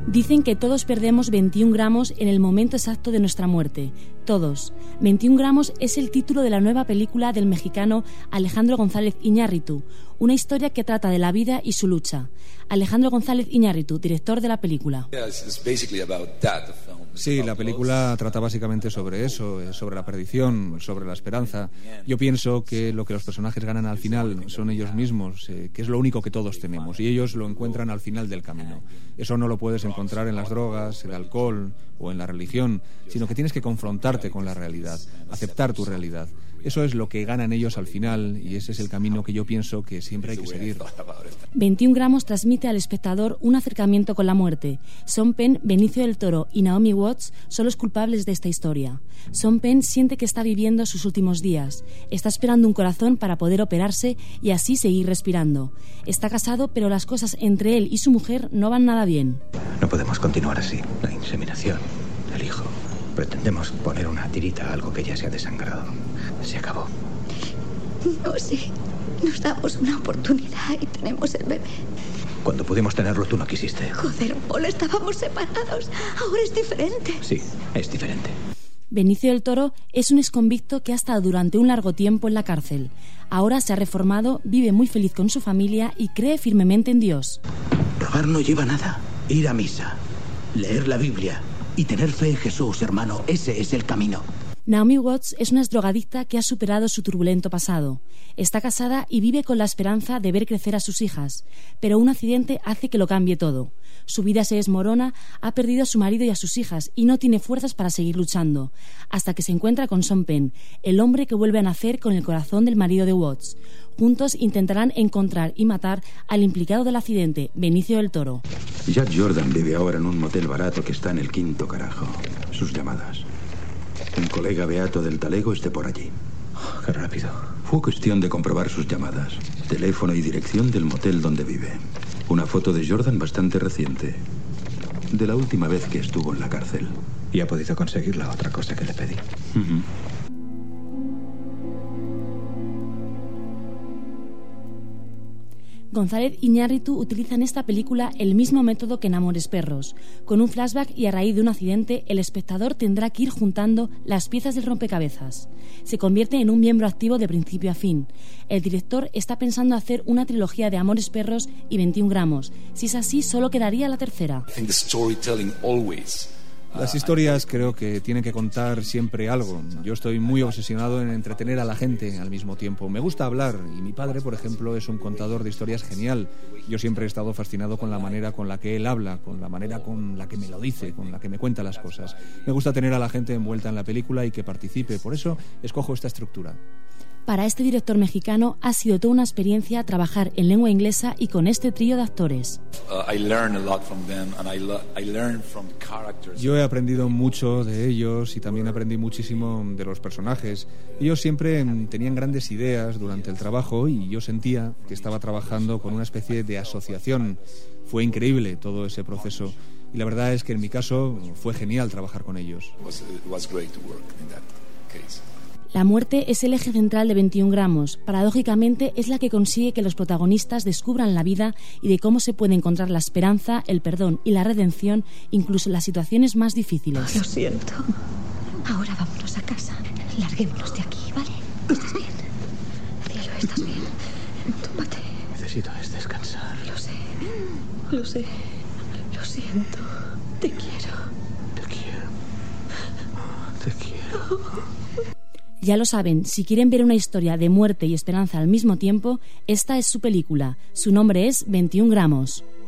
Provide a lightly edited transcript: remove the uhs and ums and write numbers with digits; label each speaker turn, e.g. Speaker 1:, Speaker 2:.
Speaker 1: Dicen que todos perdemos 21 gramos en el momento exacto de nuestra muerte. Todos. 21 gramos es el título de la nueva película del mexicano Alejandro González Iñárritu, una historia que trata de la vida y su lucha. Alejandro González Iñárritu, director de la película.
Speaker 2: Sí, la película trata básicamente sobre eso, sobre la perdición, sobre la esperanza. Yo pienso que lo que los personajes ganan al final son ellos mismos, que es lo único que todos tenemos, y ellos lo encuentran al final del camino. Eso no lo puedes encontrar en las drogas, el alcohol o en la religión, sino que tienes que confrontarte con la realidad, aceptar tu realidad. Eso es lo que ganan ellos al final, y ese es el camino que yo pienso que siempre hay que seguir.
Speaker 1: 21 gramos transmite al espectador un acercamiento con la muerte. Sean Penn, Benicio del Toro y Naomi Watts son los culpables de esta historia. Sean Penn siente que está viviendo sus últimos días. Está esperando un corazón para poder operarse y así seguir respirando. Está casado, pero las cosas entre él y su mujer no van nada bien.
Speaker 3: No podemos continuar así. La inseminación, el hijo. Pretendemos poner una tirita a algo que ya se ha desangrado. Se acabó.
Speaker 4: No sé. Nos damos una oportunidad y tenemos el bebé.
Speaker 3: Cuando pudimos tenerlo, tú no quisiste.
Speaker 4: Joder, Paul, estábamos separados. Ahora es diferente.
Speaker 3: Sí, es diferente.
Speaker 1: Benicio del Toro es un exconvicto que ha estado durante un largo tiempo en la cárcel. Ahora se ha reformado, vive muy feliz con su familia y cree firmemente en Dios.
Speaker 3: Robar no lleva nada. Ir a misa, leer la Biblia y tener fe en Jesús, hermano. Ese es el camino.
Speaker 1: Naomi Watts es una exdrogadicta que ha superado su turbulento pasado. Está casada y vive con la esperanza de ver crecer a sus hijas, pero un accidente hace que lo cambie todo. Su vida se desmorona, ha perdido a su marido y a sus hijas y no tiene fuerzas para seguir luchando, hasta que se encuentra con Sean Penn, el hombre que vuelve a nacer con el corazón del marido de Watts. Juntos intentarán encontrar y matar al implicado del accidente, Benicio del Toro.
Speaker 3: Jack Jordan vive ahora en un motel barato que está en el quinto carajo. Sus llamadas. Un colega beato del talego esté por allí. Qué rápido. Fue cuestión de comprobar sus llamadas, teléfono y dirección del motel donde vive. Una foto de Jordan bastante reciente, de la última vez que estuvo en la cárcel. Y ha podido conseguir la otra cosa que le pedí.
Speaker 1: González Iñárritu utiliza en esta película el mismo método que en Amores Perros. Con un flashback y a raíz de un accidente, el espectador tendrá que ir juntando las piezas del rompecabezas. Se convierte en un miembro activo de principio a fin. El director está pensando hacer una trilogía de Amores Perros y 21 gramos. Si es así, solo quedaría la tercera.
Speaker 2: Las historias creo que tienen que contar siempre algo. Yo estoy muy obsesionado en entretener a la gente al mismo tiempo. Me gusta hablar y mi padre, por ejemplo, es un contador de historias genial. Yo siempre he estado fascinado con la manera con la que él habla, con la manera con la que me lo dice, con la que me cuenta las cosas. Me gusta tener a la gente envuelta en la película y que participe. Por eso escojo esta estructura.
Speaker 1: Para este director mexicano ha sido toda una experiencia trabajar en lengua inglesa y con este trío de actores.
Speaker 2: Yo he aprendido mucho de ellos y también aprendí muchísimo de los personajes. Ellos siempre tenían grandes ideas durante el trabajo y yo sentía que estaba trabajando con una especie de asociación. Fue increíble todo ese proceso y la verdad es que en mi caso fue genial trabajar con ellos.
Speaker 1: La muerte es el eje central de 21 gramos. Paradójicamente es la que consigue que los protagonistas descubran la vida y de cómo se puede encontrar la esperanza, el perdón y la redención, incluso en las situaciones más difíciles.
Speaker 4: Lo siento. Ahora vámonos a casa. Larguémonos de aquí, ¿vale? ¿Estás bien? Cielo, ¿estás bien? Tómate.
Speaker 3: Necesito descansar.
Speaker 4: Lo sé. Lo sé. Lo siento. Te quiero.
Speaker 3: Te quiero. Te quiero.
Speaker 1: Ya lo saben, si quieren ver una historia de muerte y esperanza al mismo tiempo, esta es su película. Su nombre es 21 gramos.